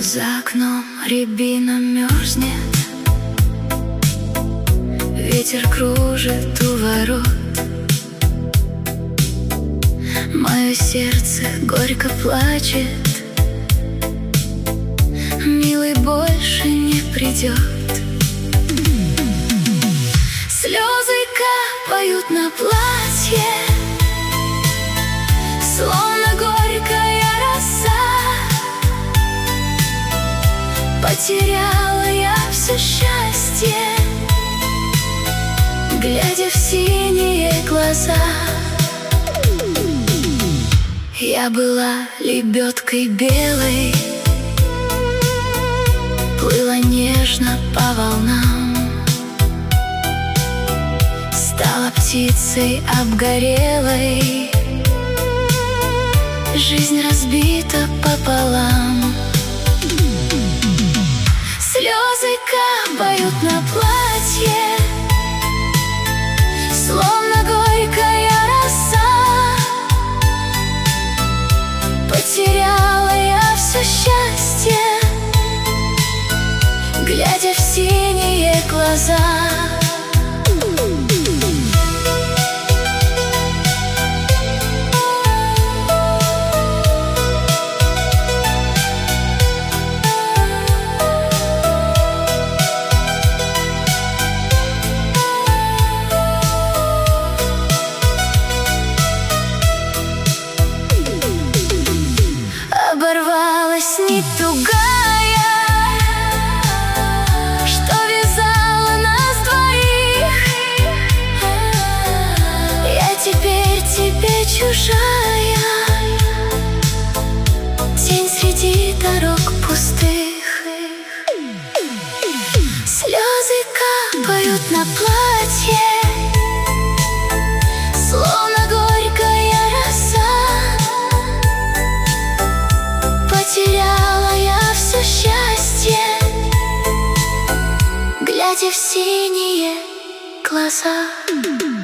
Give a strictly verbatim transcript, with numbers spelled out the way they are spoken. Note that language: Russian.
За окном рябина мерзнет, ветер кружит у ворот. Мое сердце горько плачет, милый больше не придет. Слезы капают на платье, словно горькая роса. Потеряла я все счастье, глядя в синие глаза. Я была лебедкой белой, плыла нежно по волнам. Стала птицей обгорелой, жизнь разбита пополам. Слезы капают на платье, словно горькая роса. Потеряла я все счастье, глядя в синие глаза. Оборвалась нить тугая, что вязала нас двоих. Я теперь тебе чужая, тень среди дорог пустых. Слезы капают на платье, словно горькая роса. Потеряла я все счастье, глядя в синие глаза.